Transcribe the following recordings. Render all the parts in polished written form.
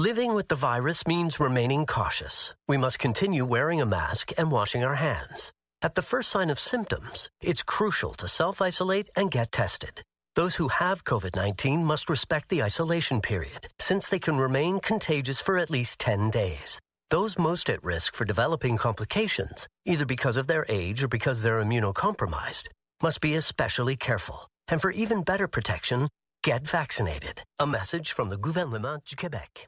Living with the virus means remaining cautious. We must continue wearing a mask and washing our hands. At the first sign of symptoms, it's crucial to self-isolate and get tested. Those who have COVID-19 must respect the isolation period, since they can remain contagious for at least 10 days. Those most at risk for developing complications, either because of their age or because they're immunocompromised, must be especially careful. And for even better protection, get vaccinated. A message from the Gouvernement du Québec.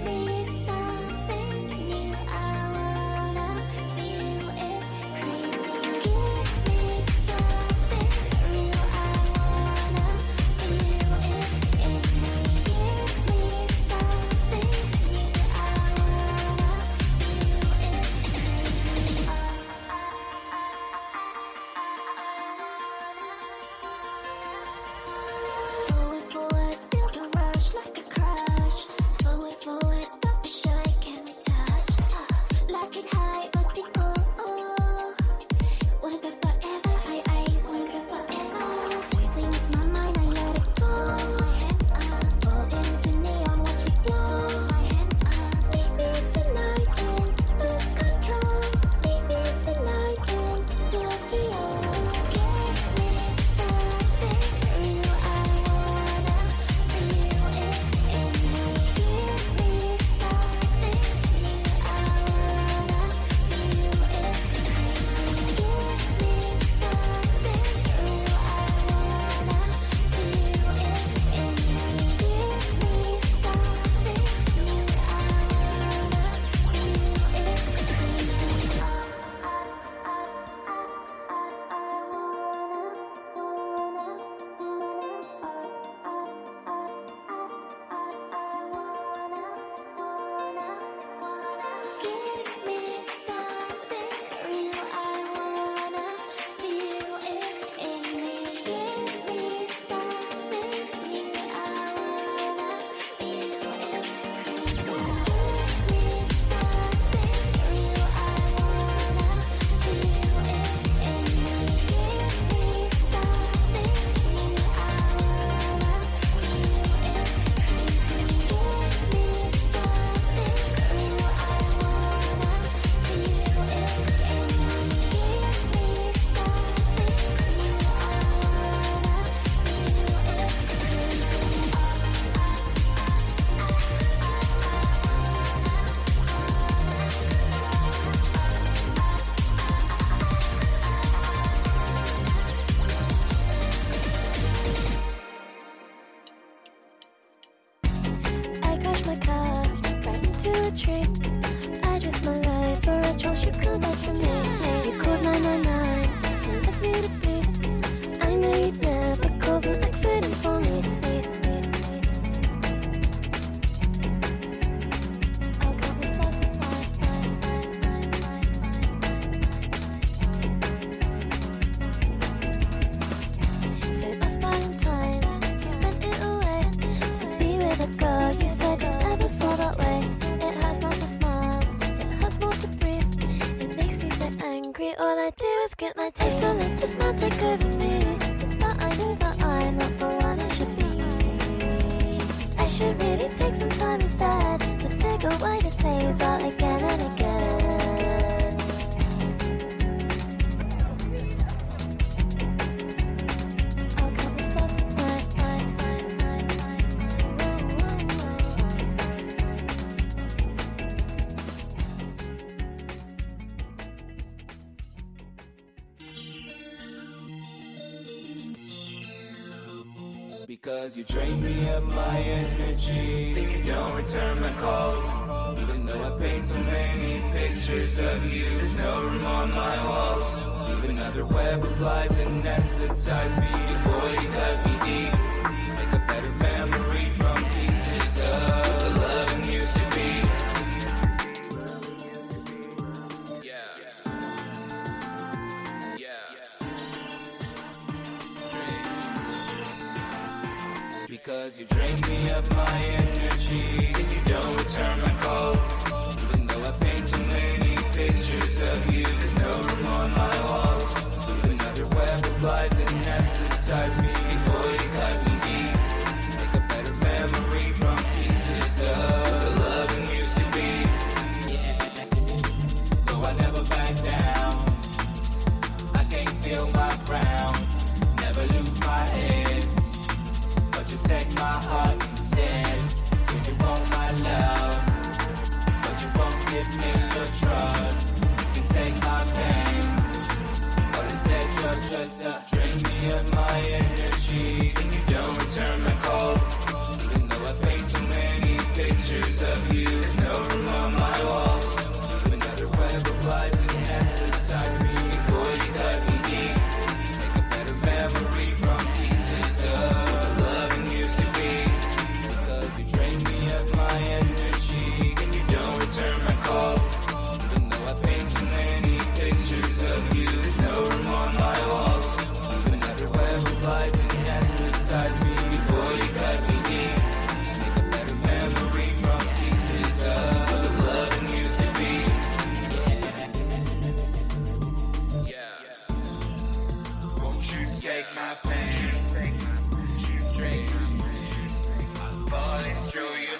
Crazy. like cash, right into a tree. I risked my life for a chance you come back to me. You called 999 and left me to bleed. I know you'd never cause an accident for me. I'll count the stars tonight. So last Valentine's, you spent it away to be with a girl you said you never saw that way. It hurts not to smile, it hurts more to breathe. It makes me so angry, all I do is grit my teeth to let this man take over me. But I know that I'm not the one I should be. I should really take some time instead to figure why this plays out again and again. I'll count the stars tonight. Because you drain me of my energy, and you don't return my calls. Even though I paint so many pictures of you, there's no room on my walls. Weave another web of lies and anesthetize me before you cut me deep. Make a better memory from pieces of the loving used to be. Because you drain me of my energy, and you don't return my calls. Even though I paint so many pictures of you, there's no room on my walls. Weave another web of lies and anesthetize me before you cut me deep. Make a better memory from pieces of the loving used to be. Though I never back down, I can't feel my crown, never lose my head. But you take my heart instead. You want my love, but you won't give me your trust. You can take my pain, but instead you're just drain me of my energy, and you don't return my calls. Even though I paint so many pictures of you, there's no room on my walls. Leave another web of lies and anesthetize me before you cut me deep. Make a better memory from pieces of my energy, and you don't return my calls. Even though I paint so many pictures of you, there's no room on my walls. Leave another web of lies and anesthetize me before you cut me deep. Make a better memory from pieces of the loving used to be. Yeah. Won't you take my pain? Drain. I'm falling through your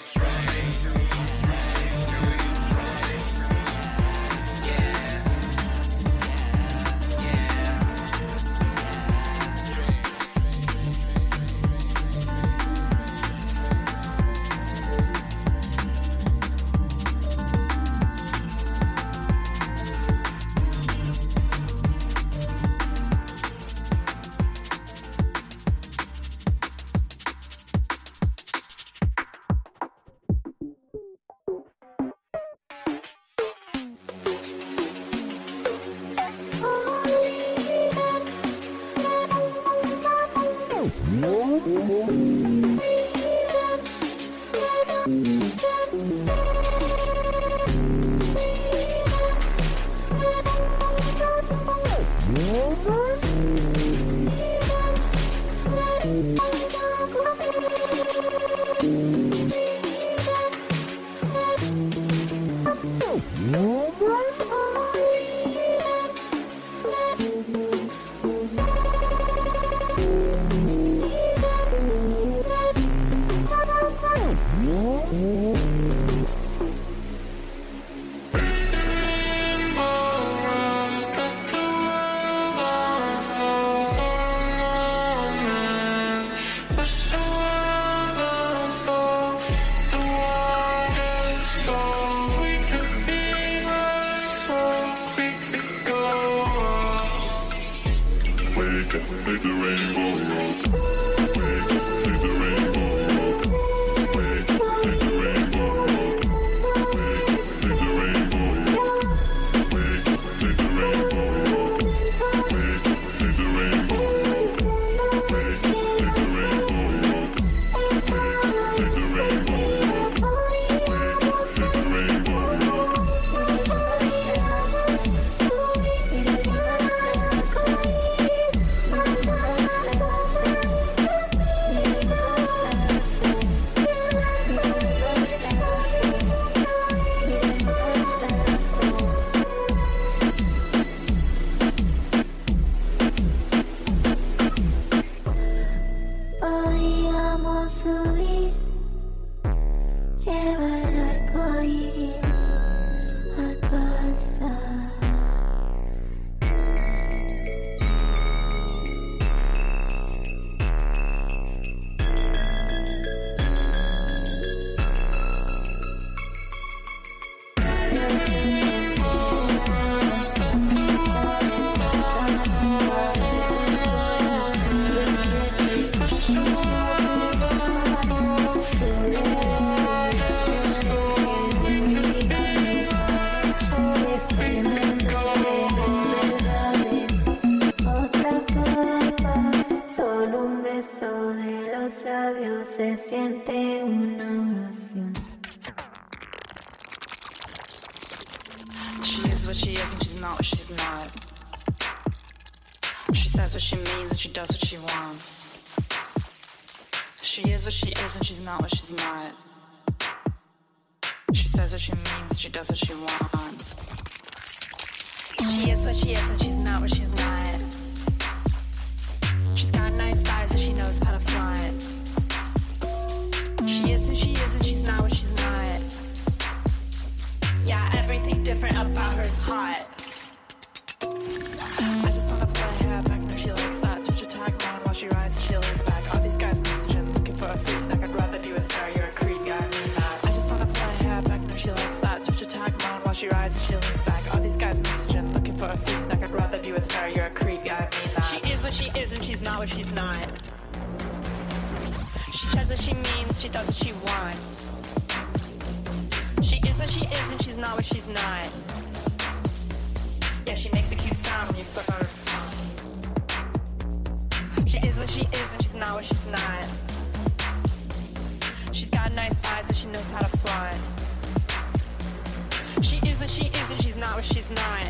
Take the rainbow. lleva el arco iris a casa. Se siente una oración. She is what she is and she's not what she's not. She says what she means and she does what she wants. She is what she is and she's not what she's not. She says what she means and she does what she wants. She is what she is and she's not what she's not. She's got nice thighs and she knows how to fly. She is who she is and she's not what she's not. Yeah, everything different about her is hot. I just wanna play her back, no she likes that. Touch a tag on while she rides and she lays back. All these guys messaging, looking for a free snack. I'd rather be with her, you're a creep, yeah, I mean that. I just wanna play her back, no she likes that. Touch a tag on while she rides and she lays back. All these guys messaging, looking for a free snack. I'd rather be with her, you're a creep, yeah, I mean that. She is what she is and she's not what she's not. She says what she means, she does what she wants. She is what she is and she's not what she's not. Yeah, she makes a cute sound when you suck on her. She is what she is and she's not what she's not. She's got nice eyes and she knows how to fly. She is what she is and she's not what she's not.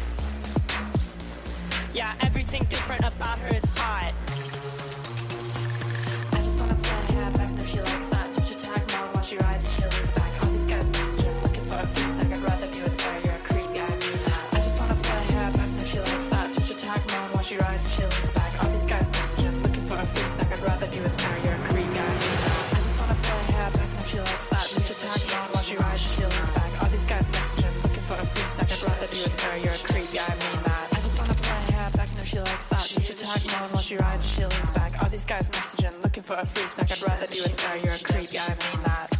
Yeah, everything different about her is hot. Back, no, she likes that. Touch a tag mode while she rides and she lays back. All these guys messaging, looking for a free snack. I'd rather be with her, you're a creep, yeah, I mean that. I just wanna play her back, no, she likes that. Touch a tag mode while she rides and she lays back. All these guys messaging, looking for a free snack. I'd rather be with her, you're a creep, yeah, I mean that. I just wanna play her back, no, she likes that. Touch a tag mode while she rides and she lays back. All these guys messaging, looking for a free snack. I'd rather be with her, you're a creep, yeah, I mean that. I just wanna play her back, no, she likes that. Touch a tag mode while she rides and she lays back. All these guys messaging, looking for a free snack. I'd rather be with her, you're a creep, yeah, I mean that.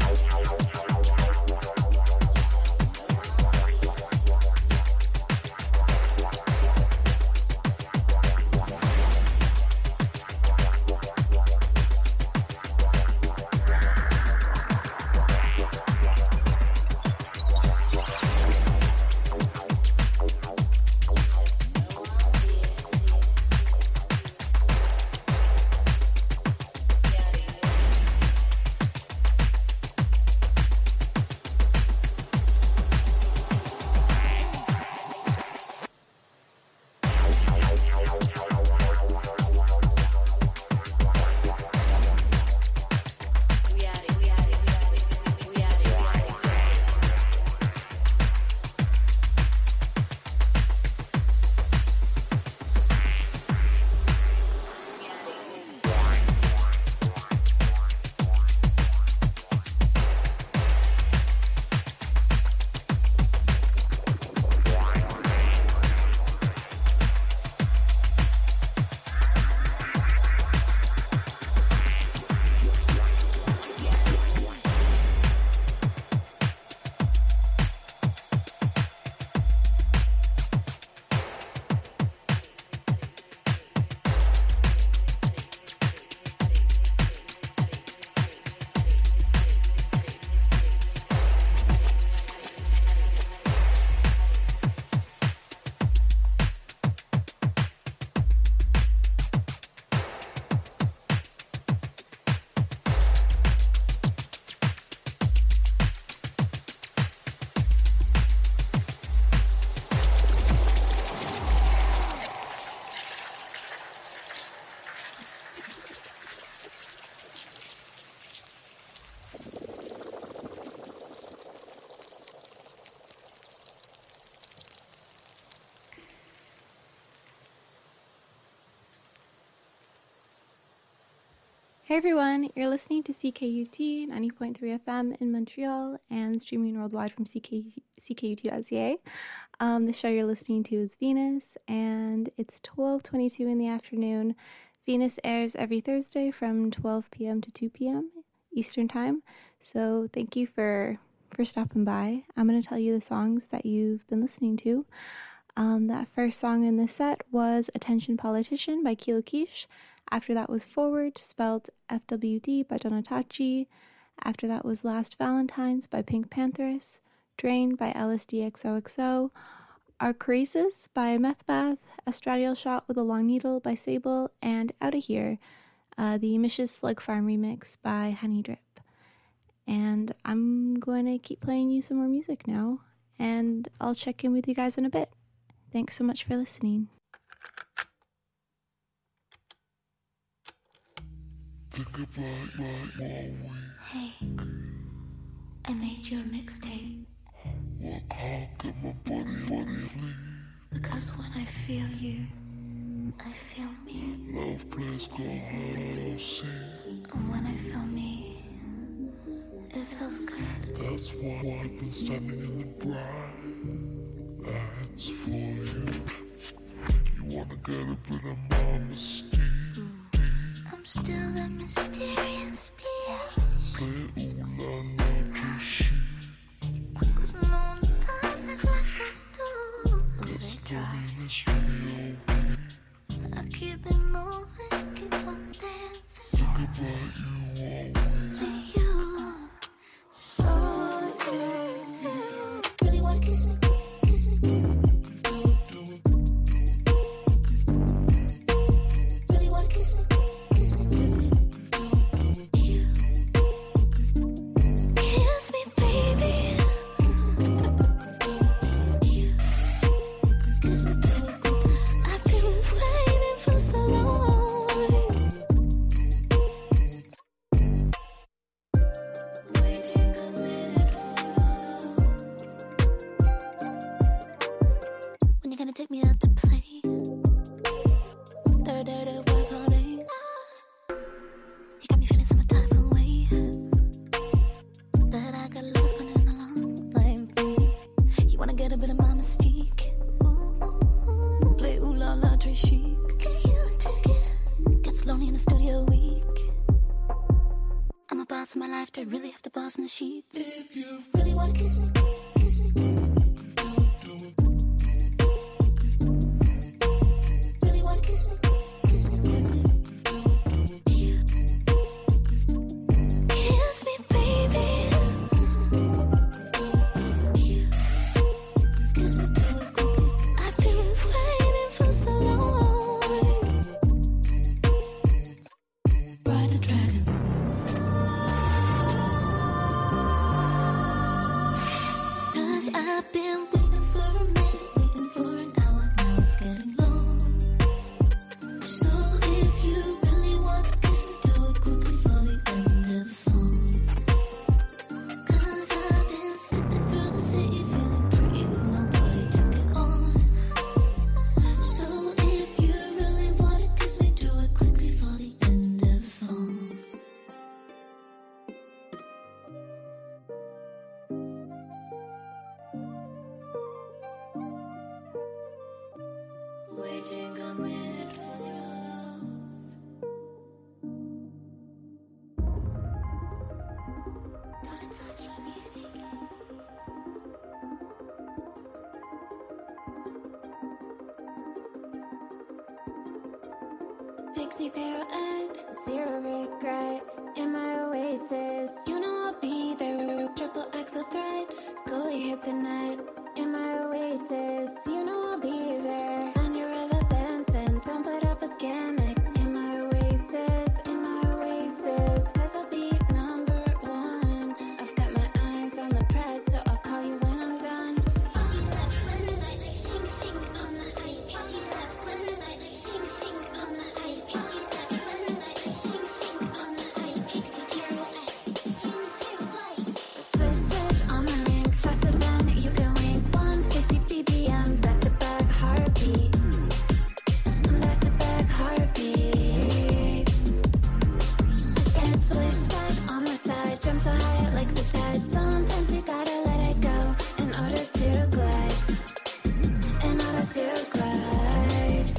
Hey everyone, you're listening to CKUT 90.3 FM in Montreal and streaming worldwide from CKUT.ca. The show you're listening to is Venus, and it's 12:22 in the afternoon. Venus airs every Thursday from 12 p.m. to 2 p.m. Eastern Time, so thank you for stopping by. I'm going to tell you the songs that you've been listening to. That first song in this set was Attention Politician by Kilo Quiche. After that was Forward, spelled FWD by Donatachi. After that was Last Valentine's by Pink Pantheress. Drain by LSDXOXO. Archrasis by Methbath. Estradiol Shot with a Long Needle by Sable. And Outta Here, the Mish's Slug Farm remix by Honey Drip. And I'm going to keep playing you some more music now. And I'll check in with you guys in a bit. Thanks so much for listening. Hey, I made you a mixtape. Because when I feel you, I feel me. And when I feel me, it feels good. That's why I've been standing in the bright lights for you. You wanna get a bit of my mystique? I'm still the mysterious bitch. Play ooh la la kishy. Cause no one does it like I do. Let's turn in this video, baby. I keep it moving, keep on dancing. Think about you always. For you. Oh yeah. Really wanna kiss me, kiss me. Really wanna kiss me, kiss me. parts of my life that really have to pause in the sheets. If you really wanna kiss me, kiss me. Really wanna kiss me, kiss me. Kiss me, baby. Kiss me, I've been waiting for so long. Ride the dragon. 'Cause I've been waiting for a minute, waiting for an hour, now it's getting long. So if you really want to kiss me, do it quickly for the end of the song. 'Cause I've been skipping through the city, feeling pretty with nobody to get on. So if you really want to kiss me, do it quickly for the end of the song. Waiting a minute for your love. Don't touch the music. Pixie pirouette, zero regret. In my oasis, you know I'll be there. Triple axel thread, goalie hit the net. In my oasis, you know I'll be there. And you're relevant and don't put up a gimmicks. In my oasis, 'cause I'll be number one. I've got my eyes on the prize, so I'll call you when I'm done. Swish, swish on the ring, faster than you can wink. 160 BPM, back to back heartbeat. Back to back heartbeat. And splish, splash on the side, jump so high like the tide. Sometimes you gotta let it go in order to glide. In order to glide.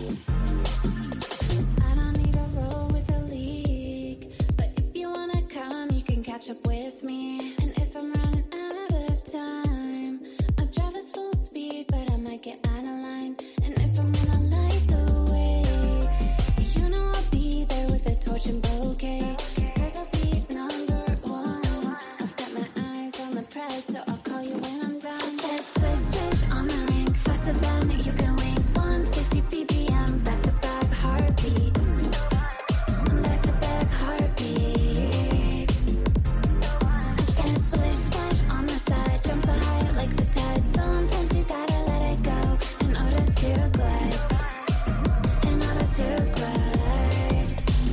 I don't need a roll with a leak, but if you wanna come, you can catch up with me. And if I'm running out of time, I drive at full speed, but I might get out of line. And if I'm gonna light the way, you know I'll be there with a torch and bouquet. 'Cause I'll be number one. I've got my eyes on the prize, so I'll call you when I'm done. I said swish, swish on the ring, faster than you can wink. 160 BPM, back to back heartbeat. Back to back heartbeat. And splish, splash on the side, jump so high like the tide. Sometimes you gotta let it go in order to glide. In order to glide.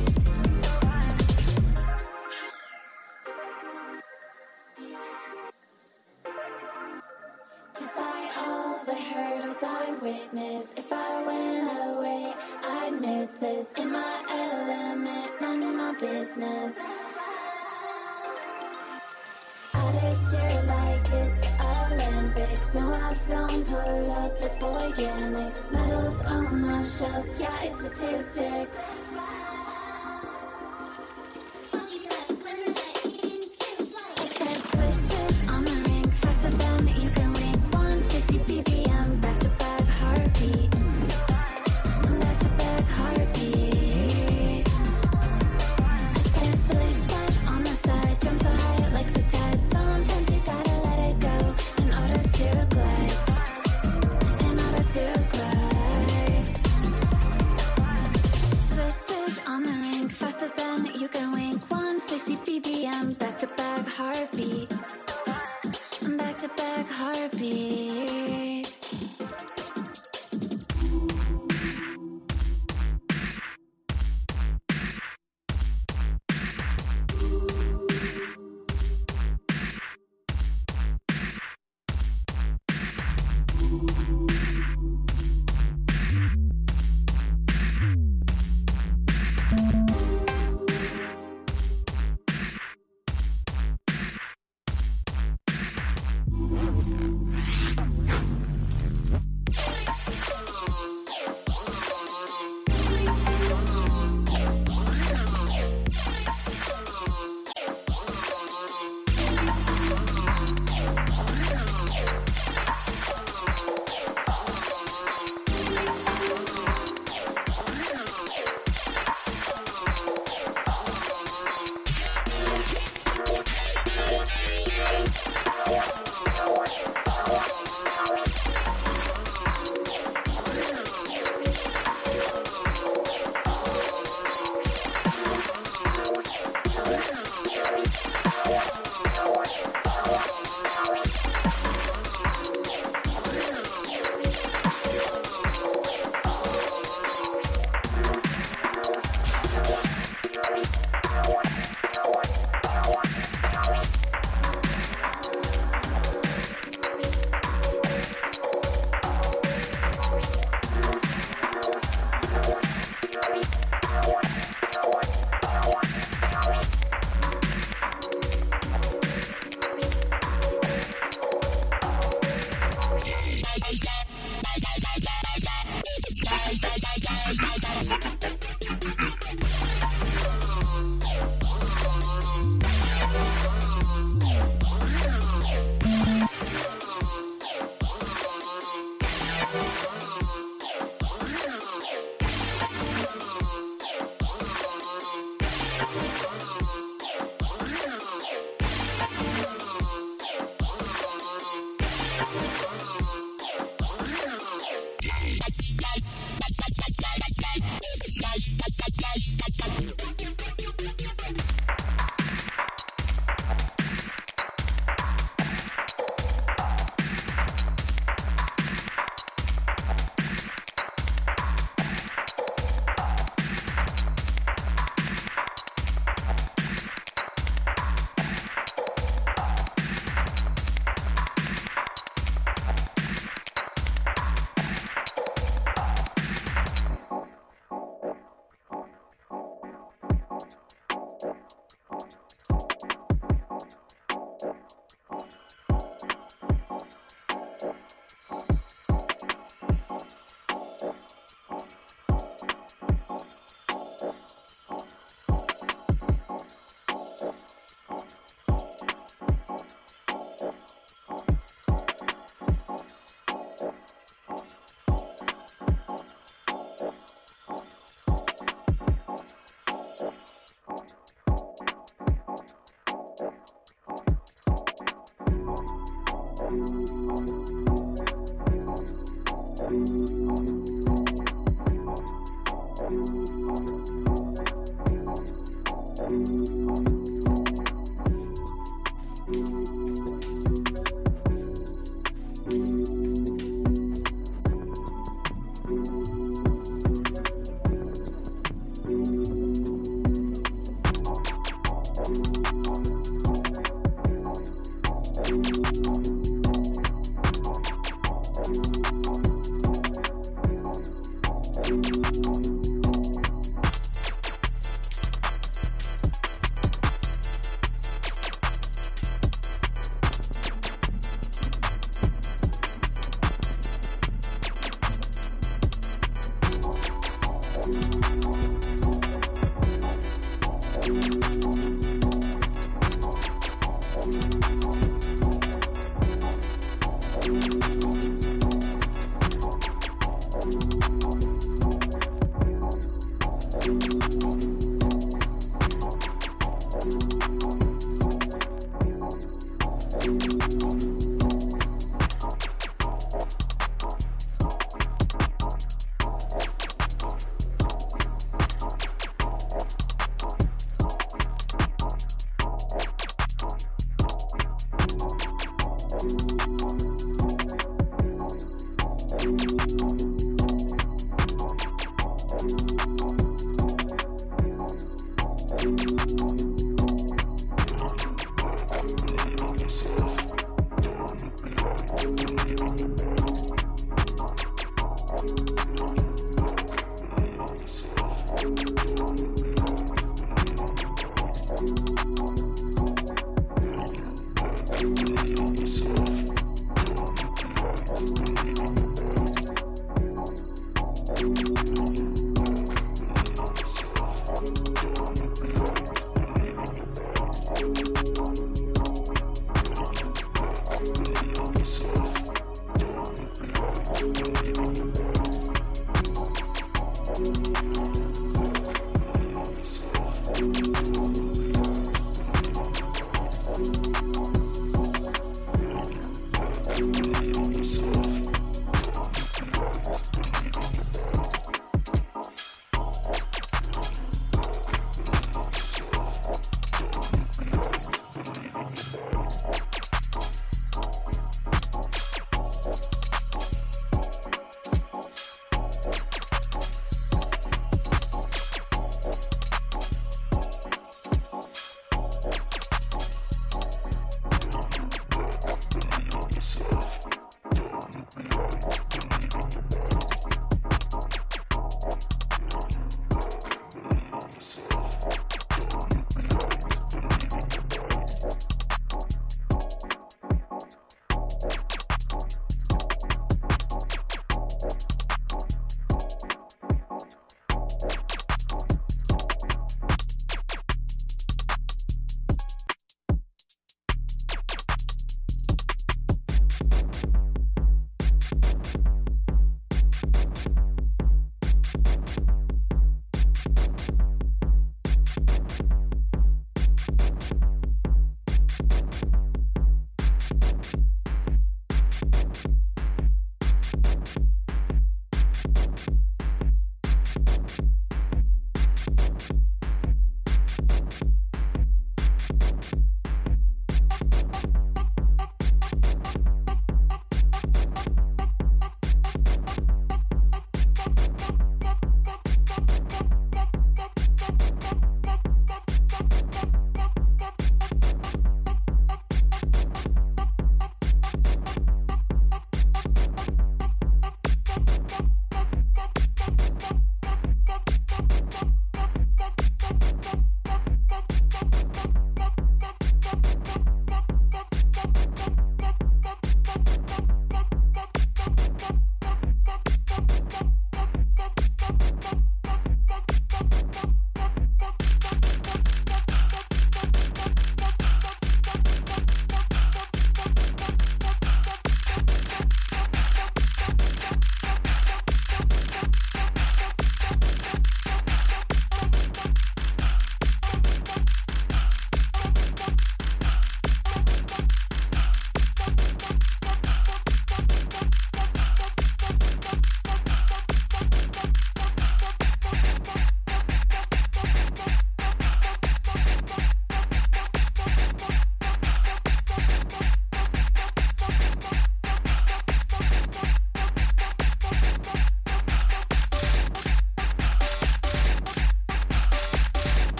Despite all the hurdles I witnessed, if I went away, I'd miss this. In my element, minding my business. Attitude like it's Olympics. No, I don't pull up the boy gimmicks. Medals on my shelf, yeah, it's statistics. I said swish, swish on the ring, faster than you can wink. 160 BPM, back to back heartbeat. Back to back heartbeat. I said splish, splash on the side, jump so high like the tide. Sometimes you gotta let it go in order to glide. In order to glide.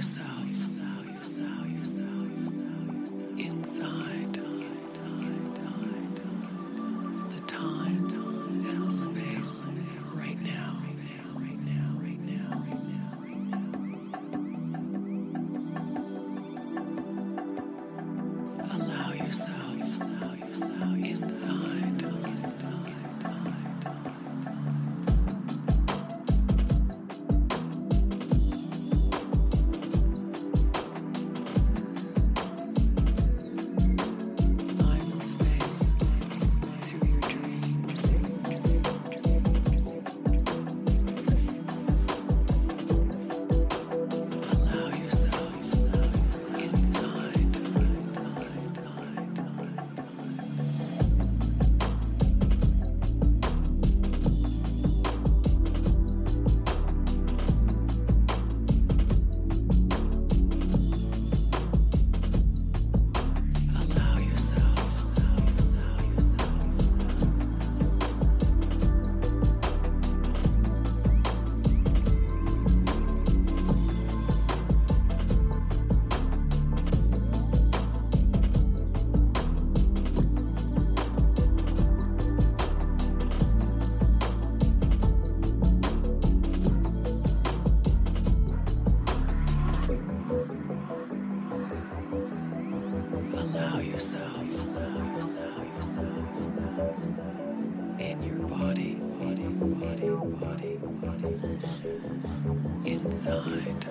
yourself inside the time and space right now. Allow yourself inside. Time and space through your dreams. Allow yourself inside. Allow yourself. Allow yourself in your body, inside.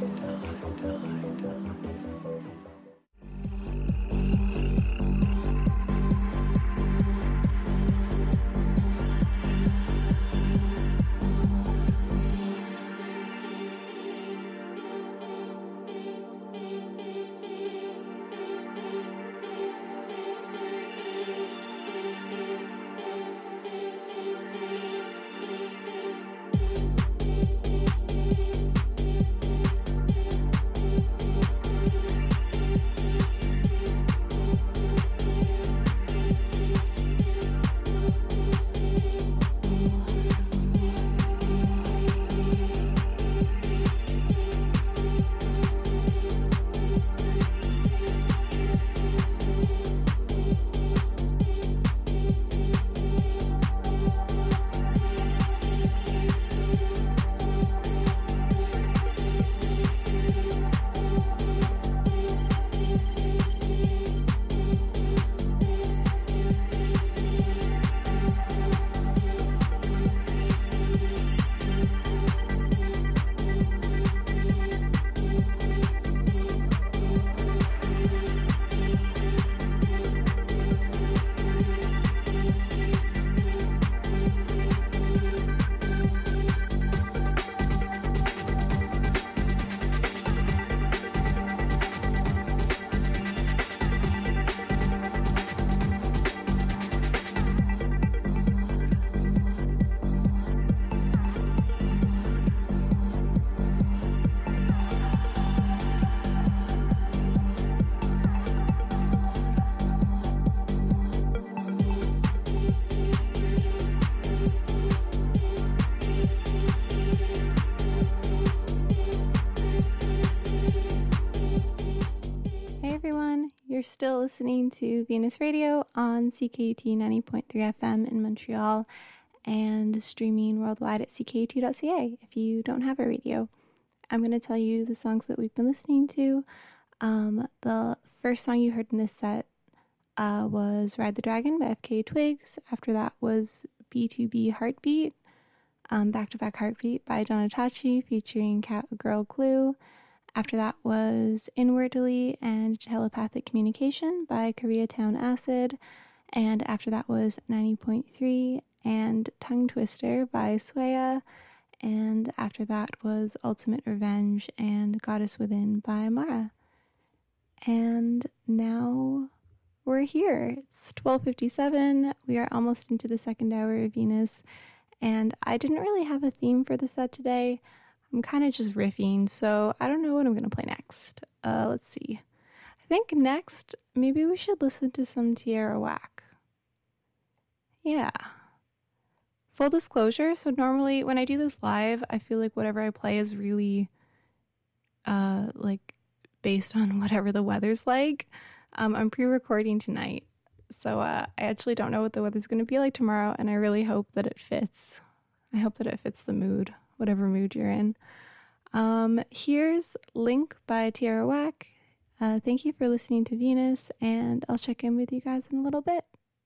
Hey everyone, you're still listening to Venus Radio on CKUT 90.3 FM in Montreal and streaming worldwide at ckut.ca if you don't have a radio. I'm going to tell you the songs that we've been listening to. The first song you heard in this set was Ride the Dragon by FKA Twigs. After that was B2B Heartbeat, Back to Back Heartbeat by John Itachi featuring Cat Girl Clue. After that was Inwardly and Telepathic Communication by Koreatown Acid. And after that was 90.3 and Tongue Twister by Swaya. And after that was Ultimate Revenge and Goddess Within by Mara. And now we're here. It's 12:57. We are almost into the second hour of Venus. And I didn't really have a theme for the set today. I'm kind of just riffing, so I don't know what I'm going to play next. Let's see. I think next, maybe we should listen to some Tierra Whack. Yeah. Full disclosure, so normally when I do this live, I feel like whatever I play is really like based on whatever the weather's like. I'm pre-recording tonight, so I actually don't know what the weather's going to be like tomorrow, and I really hope that it fits. I hope that it fits the mood, whatever mood you're in. Here's Link by Tierra Whack. Thank you for listening to Venus, and I'll check in with you guys in a little bit.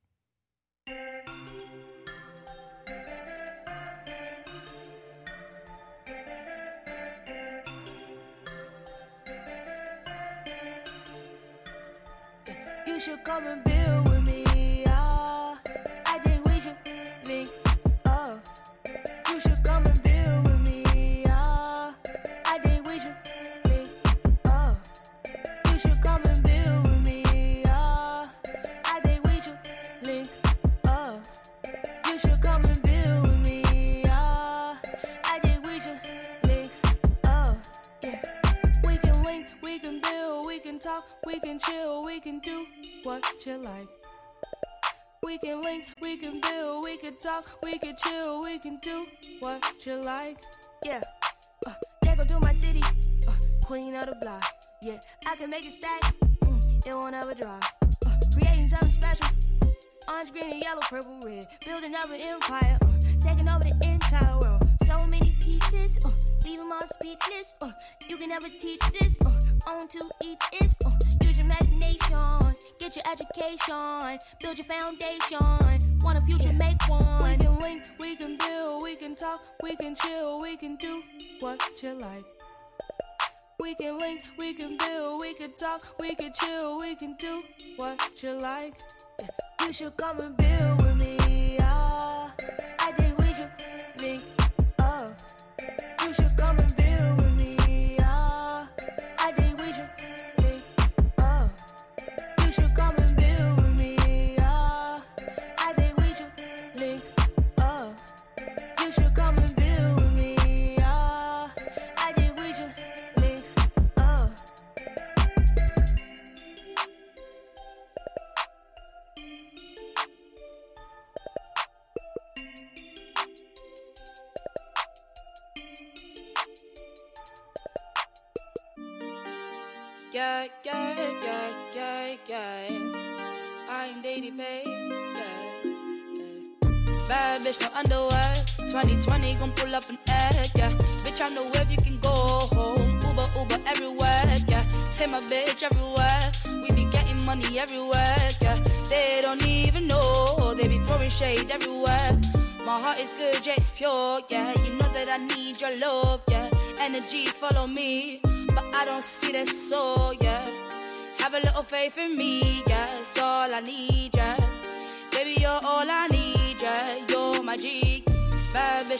You should come and build with me. I think we should link up. You should come and build with me. I think we should link up. You should come and build with me. I think we should link up. You should come and build with me. I think we should link up. Yeah. We can link, we can build, we can talk, we can chill, we can do what you like. We can link, we can build, we can talk, we can chill, we can do what you like. Yeah, they gon' do my city, queen of the block. Yeah, I can make it stack, it won't ever dry. Creating something special, orange, green, and yellow, purple, red. Building up an empire, taking over the entire world. So many pieces, leave them all speechless. You can never teach this, own to each is. Use your imagination, get your education, build your foundation. Want a future, make one. We can link, we can build, we can talk, we can chill, we can do what you like. We can link, we can build, we can talk, we can chill, we can do what you like. Yeah. You should come and build with me. I think we should link up. You should come and build with me. I think we should link up. You should come and build with me. I think we should link up. You should come and build with me. I think we should link up. Yeah, yeah, yeah, yeah, yeah. I'm Daddy Babe, yeah, yeah. Bad bitch, no underwear. 2020 gon' pull up an egg, yeah. Bitch, I know if you can go home. Uber, Uber everywhere, yeah. Take my bitch everywhere. We be getting money everywhere, yeah. They don't even know. They be throwing shade everywhere. My heart is good, yeah, it's pure, yeah. You know that I need your love, yeah. Energies follow me, but I don't see that soul, yeah. Have a little faith in me, yeah. It's all I need, yeah. Baby, you're all I need, yeah. You're my G. Bad bitch,